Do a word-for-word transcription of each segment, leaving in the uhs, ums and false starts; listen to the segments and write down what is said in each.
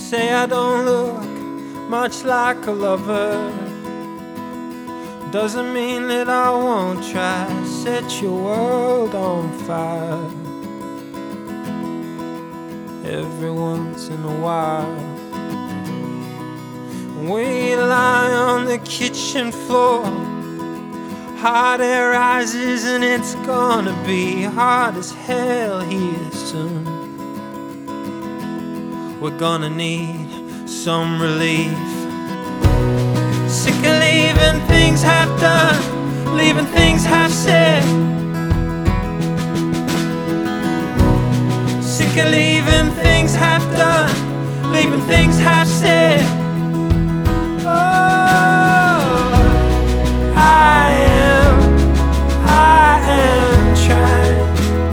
say I don't look much like a lover. Doesn't mean that I won't try. Set your world on fire every once in a while. We lie on the kitchen floor, hot air rises and it's gonna be hot as hell here soon. We're gonna need some relief. Sick of leaving things half done, leaving things half said. Sick of leaving things half done, leaving things half said. Oh, I am, I am trying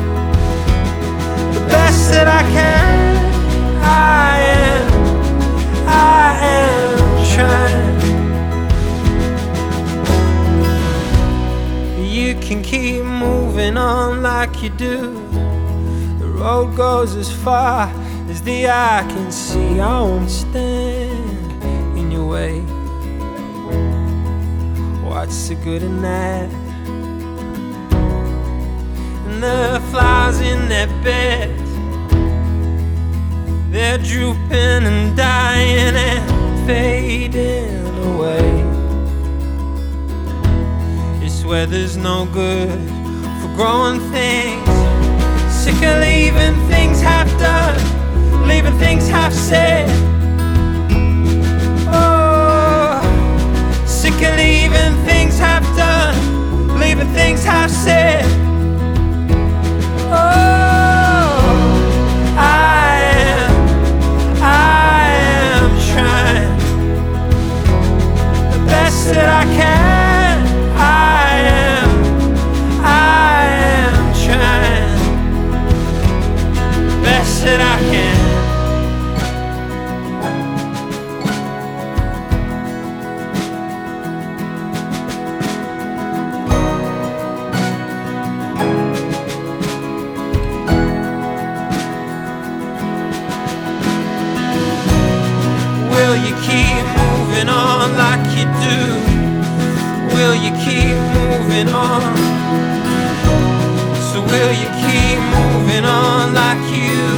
the best that I can. I am, I am trying. You can keep moving on like you do. The road goes as far as the eye can see. I won't stand in your way. What's the good in that? And the flowers in their beds, they're drooping and dying and fading away. This weather's no good for growing things. Sick of leaving things half done, leaving things half said. Oh, sick of leaving things half done, leaving things half said. Oh, I am, I am trying the best that I can. I am, I am trying the best that I can. Will you keep moving on like you do? Will you keep moving on? So will you keep moving on like you